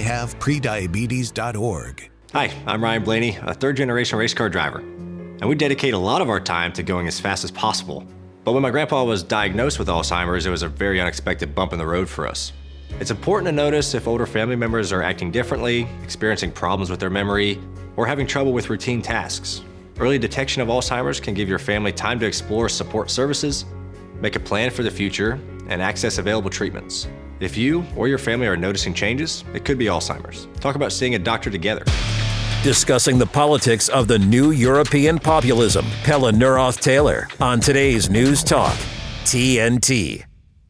doihaveprediabetes.org. Hi, I'm Ryan Blaney, a third-generation race car driver, and we dedicate a lot of our time to going as fast as possible. But when my grandpa was diagnosed with Alzheimer's, it was a very unexpected bump in the road for us. It's important to notice if older family members are acting differently, experiencing problems with their memory, or having trouble with routine tasks. Early detection of Alzheimer's can give your family time to explore support services, make a plan for the future, and access available treatments. If you or your family are noticing changes, it could be Alzheimer's. Talk about seeing a doctor together. Discussing the politics of the new European populism, Pelle Neroth-Taylor on today's News Talk, TNT.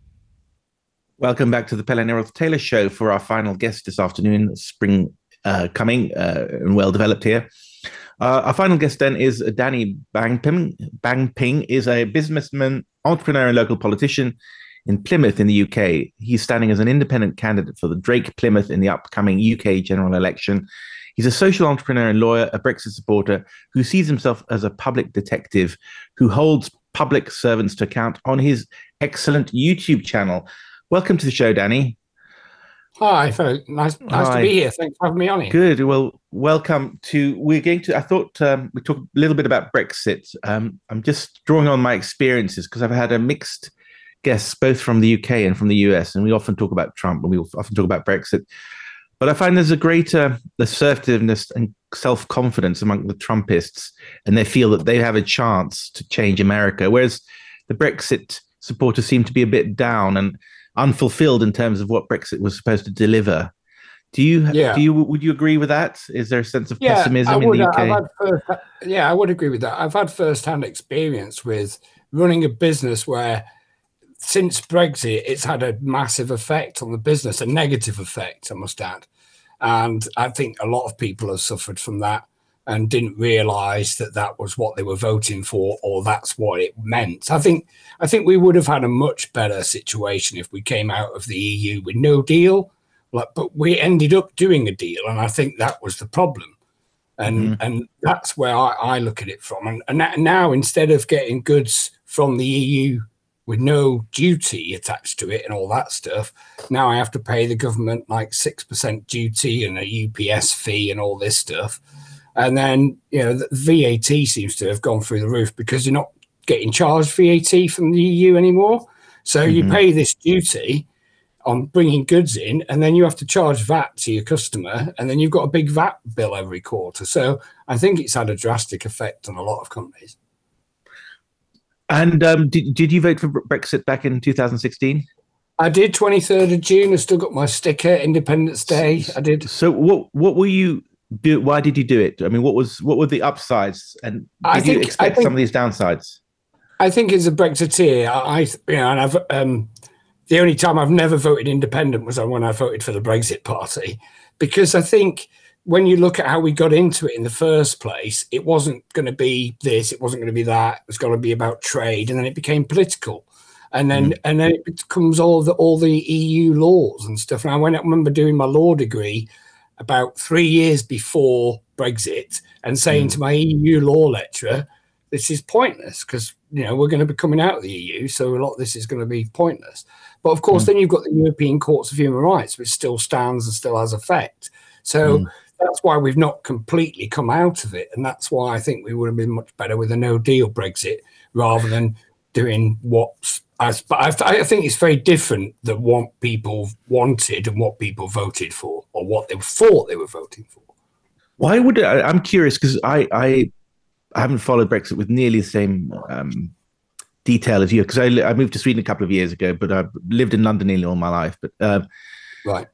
Welcome back to the Pelle Neroth-Taylor Show for our final guest this afternoon. Spring coming and well developed here. Our final guest then is Danny Bangping. Bangping is a businessman, entrepreneur, and local politician in Plymouth in the UK. He's standing as an independent candidate for the Drake Plymouth in the upcoming UK general election. He's a social entrepreneur and lawyer, a Brexit supporter who sees himself as a public detective who holds public servants to account on his excellent YouTube channel. Welcome to the show, Danny. Hi, fellow. Nice to be here. Thanks for having me on here. Good. Well, welcome to. I thought we talked a little bit about Brexit. I'm just drawing on my experiences because I've had a mixed guests, both from the UK and from the US, and we often talk about Trump and we often talk about Brexit. But I find there's a greater assertiveness and self-confidence among the Trumpists, and they feel that they have a chance to change America, whereas the Brexit supporters seem to be a bit down and unfulfilled in terms of what Brexit was supposed to deliver. Would you agree with that? Is there a sense of pessimism in the UK? I would agree with that. I've had first-hand experience with running a business where since Brexit, it's had a massive effect on the business, a negative effect, I must add. And I think a lot of people have suffered from that and didn't realise that that was what they were voting for, or that's what it meant. I think we would have had a much better situation if we came out of the EU with no deal, but we ended up doing a deal, and I think that was the problem. And that's where I look at it from. And now, instead of getting goods from the EU with no duty attached to it and all that stuff. Now I have to pay the government like 6% duty and a UPS fee and all this stuff. And then, the VAT seems to have gone through the roof because you're not getting charged VAT from the EU anymore. So you pay this duty on bringing goods in, and then you have to charge VAT to your customer, and then you've got a big VAT bill every quarter. So I think it's had a drastic effect on a lot of companies. And did you vote for Brexit back in 2016? I did, 23rd of June. I still got my sticker, Independence Day. I did. So what will you do? Why did you do it? I mean, what were the upsides, and did you expect some of these downsides? I think as a Brexiteer, the only time I've never voted independent was when I voted for the Brexit Party, because I think when you look at how we got into it in the first place, it wasn't going to be this, it wasn't going to be that, it was going to be about trade, and then it became political, and then it becomes all the EU laws and stuff. And I remember doing my law degree about 3 years before Brexit and saying to my EU law lecturer, this is pointless because we're going to be coming out of the EU, so a lot of this is going to be pointless. But of course, then you've got the European Courts of Human Rights, which still stands and still has effect. So that's why we've not completely come out of it. And that's why I think we would have been much better with a no-deal Brexit rather than doing but I think it's very different than what people wanted and what people voted for, or what they thought they were voting for. Why would I'm curious, because I haven't followed Brexit with nearly the same detail as you, because I moved to Sweden a couple of years ago, but I've lived in London nearly all my life. But right.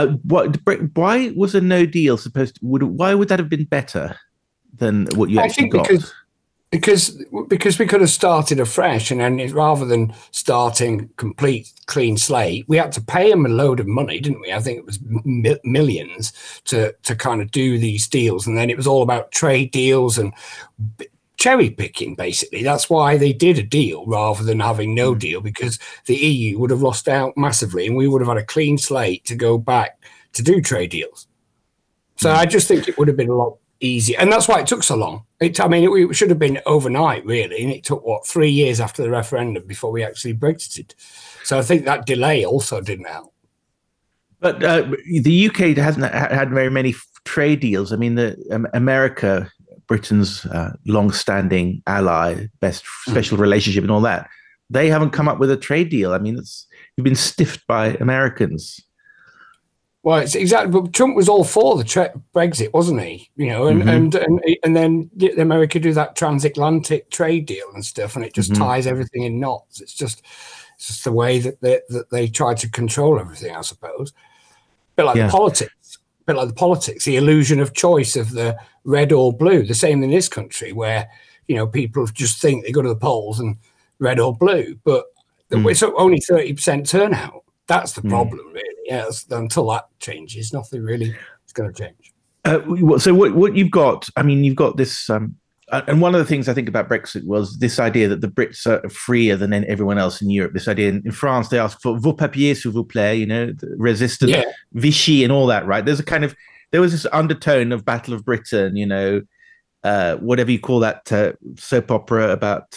Why was a no deal why would that have been better than what you actually got? Because we could have started afresh, and then rather than starting complete clean slate, we had to pay them a load of money, didn't we? I think it was millions to kind of do these deals, and then it was all about trade deals and cherry picking, basically. That's why they did a deal rather than having no deal, because the EU would have lost out massively, and we would have had a clean slate to go back to do trade deals. So I just think it would have been a lot easier, and that's why it took so long. It should have been overnight, really, and it took 3 years after the referendum before we actually Brexited. So I think that delay also didn't help. But the UK hasn't had very many trade deals. I mean, America, Britain's long-standing ally, best special relationship, and all that, they haven't come up with a trade deal. I mean, you've been stiffed by Americans. Well, it's exactly. But Trump was all for the Brexit, wasn't he? And then America do that transatlantic trade deal and stuff, and it just ties everything in knots. It's just the way that they try to control everything, I suppose. Bit like the politics, the illusion of choice of the red or blue. The same in this country, where people just think they go to the polls and red or blue, but it's only 30% turnout. That's the problem, really. Yeah, until that changes, nothing really is going to change. So what you've got, I mean, you've got this, and one of the things I think about Brexit was this idea that the Brits are freer than everyone else in Europe. This idea in France, they ask for vos papiers, s'il vous plaît, the resistance, Vichy and all that, right? There was this undertone of Battle of Britain, whatever you call that soap opera about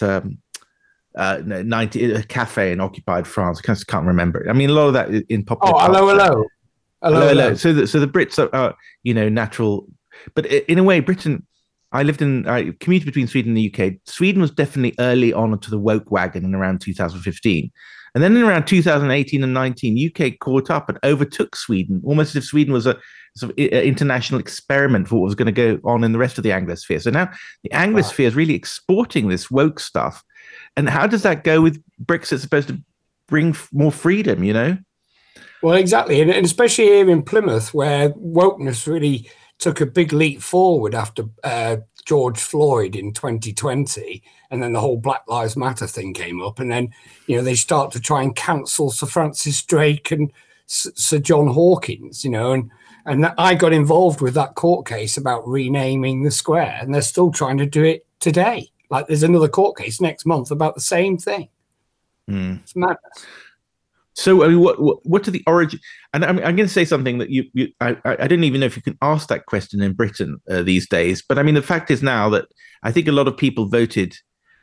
a cafe in occupied France. I just can't remember it. I mean, a lot of that in popular. Hello. So the Brits are natural, but in a way, Britain. I commuted between Sweden and the UK. Sweden was definitely early on to the woke wagon in around 2015, and then in around 2018 and 19, UK caught up and overtook Sweden, almost as if Sweden was a sort of international experiment for what was going to go on in the rest of the Anglosphere. So now the Anglosphere is really exporting this woke stuff. And how does that go with Brexit supposed to bring more freedom, Well, exactly. And especially here in Plymouth, where wokeness really took a big leap forward after George Floyd in 2020. And then the whole Black Lives Matter thing came up. And then, they start to try and cancel Sir Francis Drake and Sir John Hawkins, and I got involved with that court case about renaming the square. And they're still trying to do it today. Like there's another court case next month about the same thing. It's madness. So, I mean, what are the origin? And I'm going to say something that I don't even know if you can ask that question in Britain these days. But I mean, the fact is now that I think a lot of people voted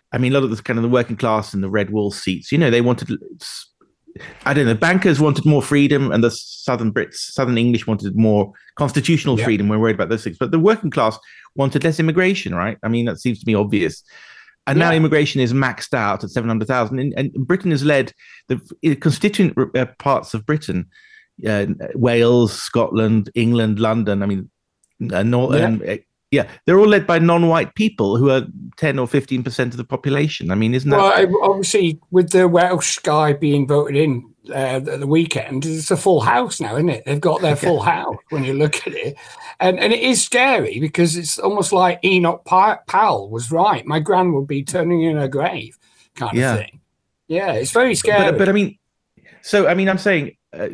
I mean, a lot of the kind of the working class and the red wall seats, they wanted, I don't know, bankers wanted more freedom, and the Southern English wanted more constitutional freedom. We're worried about those things. But the working class wanted less immigration, right? I mean, that seems to me obvious. And now immigration is maxed out at 700,000. And Britain has led the constituent parts of Britain, Wales, Scotland, England, London. I mean, they're all led by non-white people who are 10 or 15% of the population. I mean, isn't that... Well, obviously, with the Welsh guy being voted in at the weekend, it's a full house now, isn't it? They've got their full house when you look at it. And it is scary because it's almost like Enoch Powell was right. My gran would be turning in her grave kind of thing. Yeah, it's very scary. But I mean, I'm saying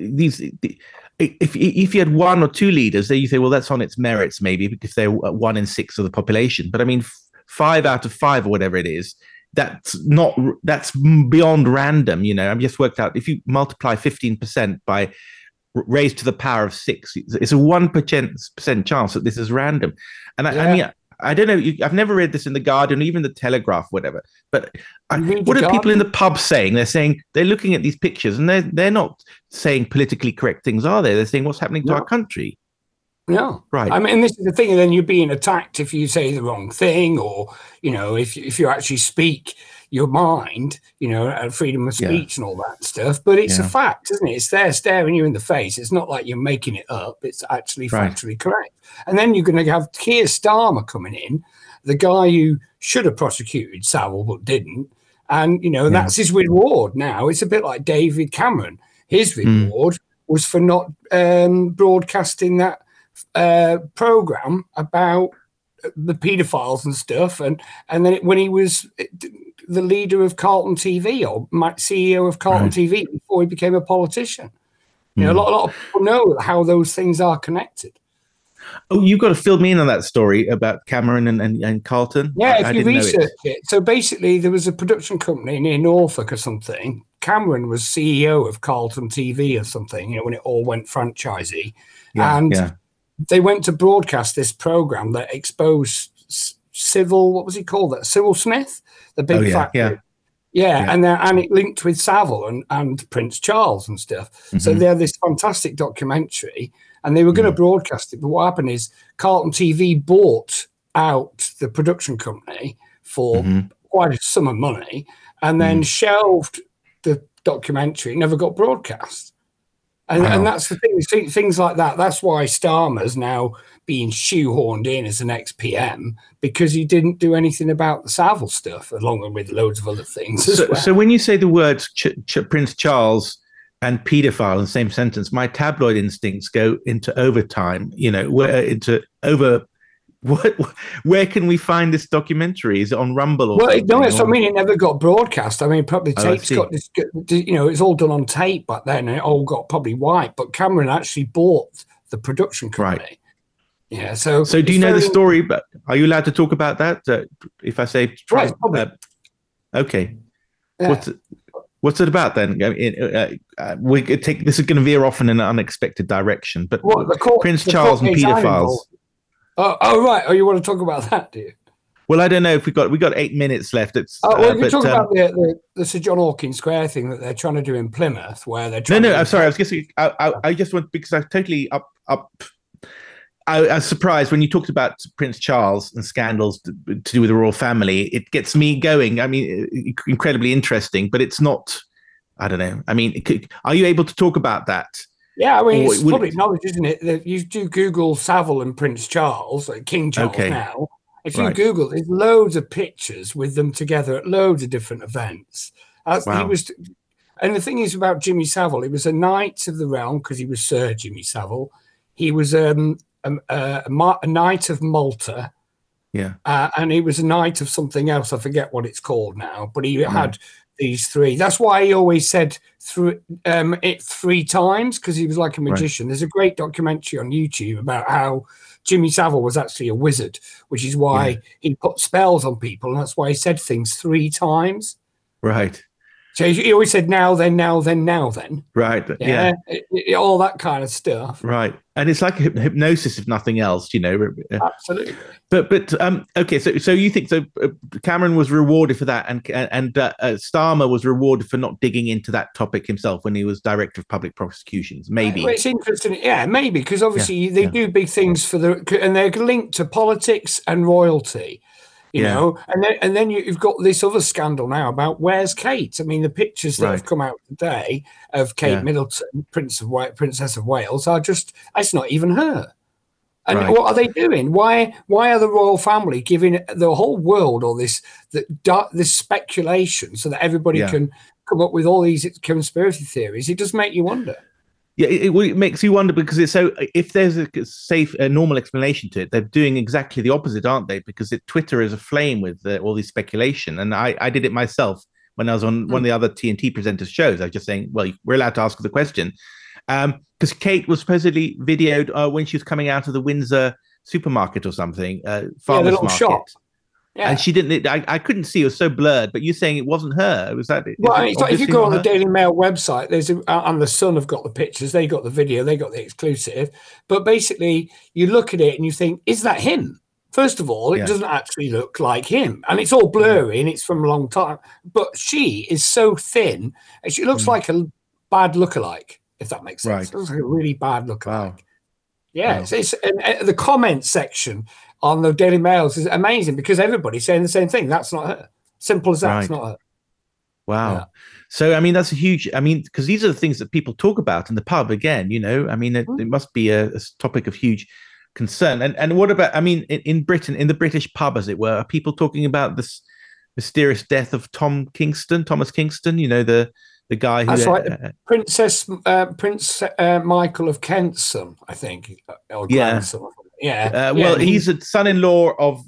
if you had one or two leaders, then you say, well, that's on its merits, maybe, because they're 1 in 6 of the population. But I mean, 5 out of 5 or whatever it is, that's beyond random. I've just worked out, if you multiply 15% by raised to the power of 6, it's a 1% chance that this is random. And I mean, I don't know. I've never read this in the Guardian, even the Telegraph, whatever. But what are people in the pub saying? They're looking at these pictures, and they're not saying politically correct things, are they? They're saying what's happening to our country. Yeah, right. I mean, this is the thing, and then you're being attacked if you say the wrong thing, or if you actually speak your mind, freedom of speech and all that stuff. But it's a fact, isn't it? It's there staring you in the face. It's not like you're making it up. It's actually factually correct. And then you're going to have Keir Starmer coming in, the guy who should have prosecuted Savile but didn't. And, that's his reward now. It's a bit like David Cameron. His reward was for not broadcasting that program about the paedophiles and stuff. And then when he was the leader of Carlton TV or CEO of Carlton TV before he became a politician. A lot of people know how those things are connected. Oh, you've got to fill me in on that story about Cameron and Carlton. Yeah, if you research it. So basically, there was a production company near Norfolk or something. Cameron was CEO of Carlton TV or something, when it all went franchisee. They went to broadcast this program that exposed Civil, what was he called? That Civil Smith, the big factory. And it linked with Savile and Prince Charles and stuff. Mm-hmm. So they had this fantastic documentary, and they were going to broadcast it. But what happened is Carlton TV bought out the production company for quite a sum of money, and then shelved the documentary. It never got broadcast. And that's the thing, things like that. That's why Starmer's now being shoehorned in as an ex-PM, because he didn't do anything about the Savile stuff, along with loads of other things. So when you say the words Prince Charles and paedophile in the same sentence, my tabloid instincts go into overtime. Where can we find this documentary? Is it on Rumble? Or that's what I mean. It never got broadcast. I mean, probably tape's got this. It's all done on tape back then, and it all got probably white. But Cameron actually bought the production company. Right. Yeah. So do you know the story? But are you allowed to talk about that? If I say, okay. Yeah. What's it about then? We could take this is going to veer off in an unexpected direction. But Prince Charles and paedophiles. Oh, right. Oh, you want to talk about that, do you? Well, I don't know if we got 8 minutes left. It's you talk about the Sir John Hawkins Square thing that they're trying to do in Plymouth, where they're trying. I'm sorry. I was guessing. I just want, because I totally I was surprised when you talked about Prince Charles and scandals to do with the royal family. It gets me going. I mean, incredibly interesting, but it's not. I don't know. I mean, are you able to talk about that? Yeah, I mean, it's public knowledge, isn't it? That you do Google Savile and Prince Charles, like King Charles now. If you Google, there's loads of pictures with them together at loads of different events. He was, and the thing is about Jimmy Savile, he was a Knight of the Realm because he was Sir Jimmy Savile. He was a Knight of Malta. Yeah. And he was a Knight of something else. I forget what it's called now, but he had these 3. That's why he always said it 3 times, because he was like a magician. Right. There's a great documentary on YouTube about how Jimmy Savile was actually a wizard, which is why he put spells on people, and that's why he said things 3 times. Right. So he always said now, then, now, then, now, then. Right. Yeah. All that kind of stuff. Right. And it's like hypnosis, if nothing else, Absolutely. But okay. So you think Cameron was rewarded for that, and Starmer was rewarded for not digging into that topic himself when he was director of public prosecutions. Maybe. Well, it's interesting. Yeah, maybe, because obviously they do big things and they're linked to politics and royalty. You know, and then you've got this other scandal now about where's Kate? I mean, the pictures that have come out today of Kate Middleton, Princess of Wales, it's not even her. And what are they doing? Why are the royal family giving the whole world all this speculation so that everybody can come up with all these conspiracy theories? It does make you wonder. Yeah, it makes you wonder, because it's so. If there's a normal explanation to it, they're doing exactly the opposite, aren't they? Because Twitter is aflame with all this speculation, and I did it myself when I was on one of the other TNT presenters' shows. I was just saying, well, we're allowed to ask the question, because Kate was supposedly videoed when she was coming out of the Windsor supermarket or something, farmers market. Shop. Yeah. And she didn't. I couldn't see; it was so blurred. But you're saying it wasn't her. Was that? Well, if you go on the Daily Mail website, and the Sun have got the pictures. They got the video. They got the exclusive. But basically, you look at it and you think, is that him? First of all, it doesn't actually look like him, and it's all blurry and it's from a long time. But she is so thin, and she looks like a bad lookalike. If that makes sense, right. It looks like a really bad lookalike. Wow. Yeah, wow. It's the comment section on the Daily Mail is amazing, because everybody's saying the same thing. That's not her. Simple as that. Right. It's not her. Wow. Yeah. So, I mean, that's a huge, because these are the things that people talk about in the pub again, it must be a topic of huge concern. And what about, in Britain, in the British pub, as it were, are people talking about this mysterious death of Thomas Kingston, the guy who... That's right. Prince Michael of Kent's son, I think, or grandson. Yeah. Well, he's a son-in-law of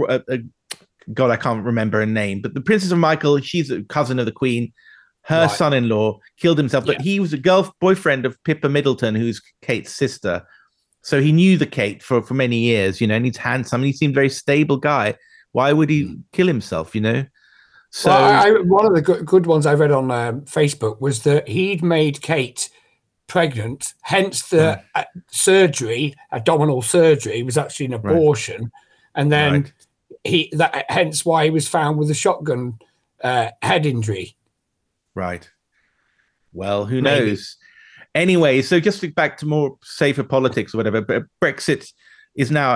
God, I can't remember her name, but the Princess of Michael, she's a cousin of the Queen. Her son-in-law killed himself, but he was a boyfriend of Pippa Middleton, who's Kate's sister. So he knew the Kate for many years, and he's handsome, and he seemed a very stable guy. Why would he kill himself, So one of the good ones I read on Facebook was that he'd made Kate pregnant, hence the surgery, abdominal surgery, was actually an abortion, and then hence why he was found with a shotgun head injury. Right. Well, who knows? Anyway, so just back to more safer politics or whatever. But Brexit is now.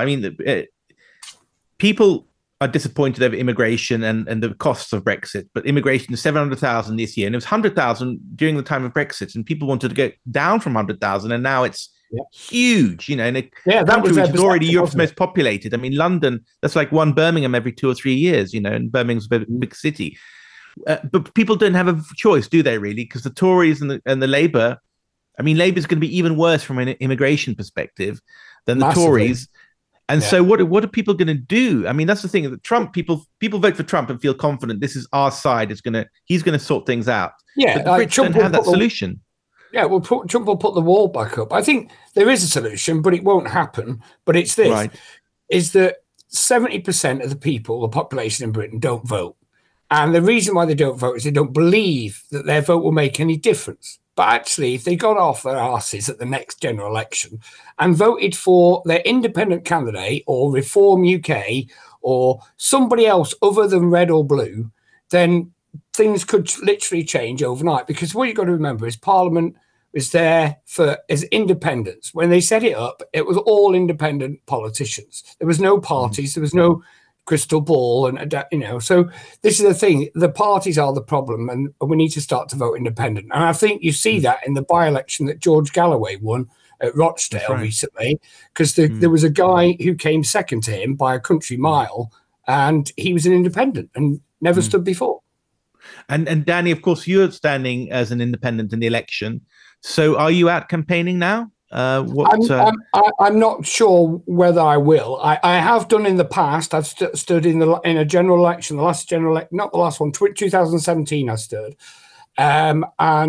People are disappointed over immigration and the costs of Brexit, but immigration is 700,000 this year, and it was 100,000 during the time of Brexit, and people wanted to get down from 100,000, and now it's huge, and that was already Europe's most populated. London, that's like one Birmingham every 2 or 3 years, and Birmingham's a big city. But people don't have a choice, do they, really? Because the Tories and the Labour, Labour is going to be even worse from an immigration perspective than the Tories. And so what are people going to do? That's the thing. That Trump, people vote for Trump and feel confident this is our side. He's going to sort things out. Yeah, but Brits don't have that solution. Yeah, well, Trump will put the wall back up. I think there is a solution, but it won't happen. But it's this, is that 70% of the people, the population in Britain, don't vote. And the reason why they don't vote is they don't believe that their vote will make any difference. But actually, if they got off their arses at the next general election and voted for their independent candidate or Reform UK or somebody else other than red or blue, then things could literally change overnight. Because what you've got to remember is Parliament was there as independents. When they set it up, it was all independent politicians. There was no parties. There was no crystal ball. So this is the thing. The parties are the problem, and we need to start to vote independent. And I think you see that in the by-election that George Galloway won at Rochdale recently, because there was a guy who came second to him by a country mile, and he was an independent and never stood before. And Danny, of course, you're standing as an independent in the election. So are you out campaigning now? I'm not sure whether I will. I have done in the past. I've stood in a general election, the last general, not the last one, 2017. I stood, and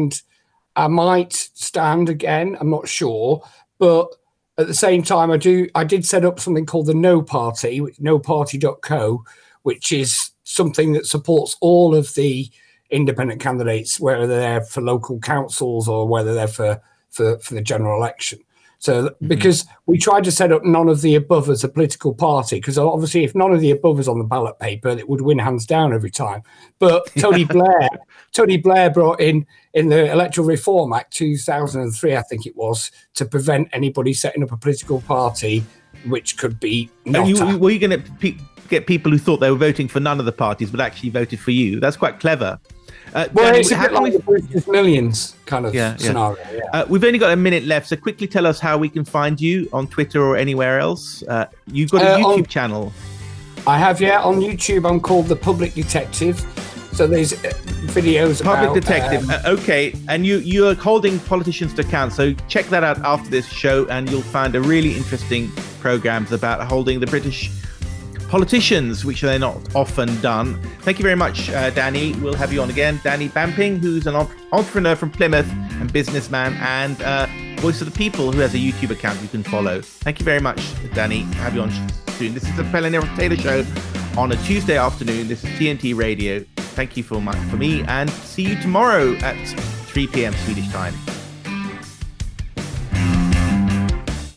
I might stand again. I'm not sure, but at the same time, I did set up something called the No Party, noparty.co, which is something that supports all of the independent candidates, whether they're for local councils or whether they're for the general election. So because we tried to set up none of the above as a political party, because obviously if none of the above is on the ballot paper, it would win hands down every time. But Tony Blair brought in the Electoral Reform Act 2003, I think it was, to prevent anybody setting up a political party which could be not. Were you going to get people who thought they were voting for none of the parties but actually voted for you? That's quite clever. Well, it's a bit like the British Millions kind of scenario. Yeah. We've only got a minute left, so quickly tell us how we can find you on Twitter or anywhere else. You've got a YouTube channel. I have, on YouTube. I'm called The Public Detective. So there's videos about... Public Detective, okay. And you're holding politicians to account, so check that out after this show, and you'll find a really interesting programs about holding the British politicians, which they're not often done. Thank you very much, Danny. We'll have you on again. Danny Bamping, who's an entrepreneur from Plymouth and businessman, and Voice of the People, who has a YouTube account you can follow. Thank you very much, Danny. Have you on soon. This is the Pelle Neroth Taylor Show on a Tuesday afternoon. This is TNT Radio. Thank you for me, and see you tomorrow at 3 p.m. Swedish time.